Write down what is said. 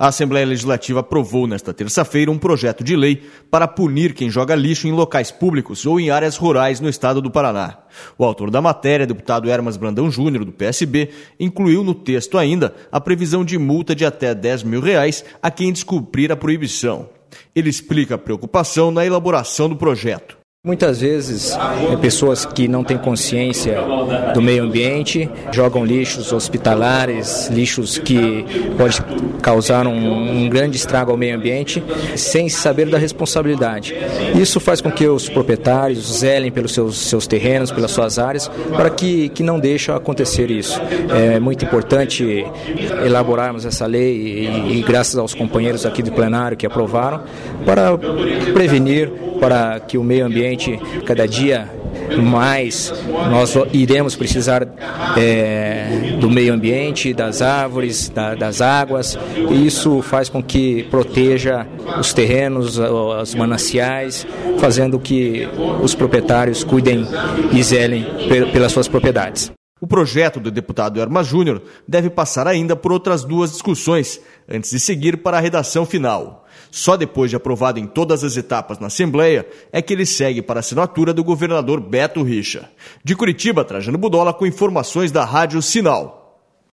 A Assembleia Legislativa aprovou nesta terça-feira um projeto de lei para punir quem joga lixo em locais públicos ou em áreas rurais no estado do Paraná. O autor da matéria, deputado Hermas Brandão Júnior, do PSB, incluiu no texto ainda a previsão de multa de até R$10 mil a quem descumprir a proibição. Ele explica a preocupação na elaboração do projeto. Muitas vezes, pessoas que não têm consciência do meio ambiente jogam lixos hospitalares, lixos que podem causar um grande estrago ao meio ambiente, sem saber da responsabilidade. Isso faz com que os proprietários zelem pelos seus terrenos, pelas suas áreas, para que não deixem acontecer isso. É muito importante elaborarmos essa lei e graças aos companheiros aqui do plenário que aprovaram, para prevenir, para que o meio ambiente cada dia mais nós iremos precisar do meio ambiente, das árvores, das águas, e isso faz com que proteja os terrenos, os mananciais, fazendo que os proprietários cuidem e zelem pelas suas propriedades. O projeto do deputado Hermas Júnior deve passar ainda por outras 2 discussões, antes de seguir para a redação final. Só depois de aprovado em todas as etapas na Assembleia é que ele segue para a assinatura do governador Beto Richa. De Curitiba, Trajano Budola com informações da Rádio Sinal.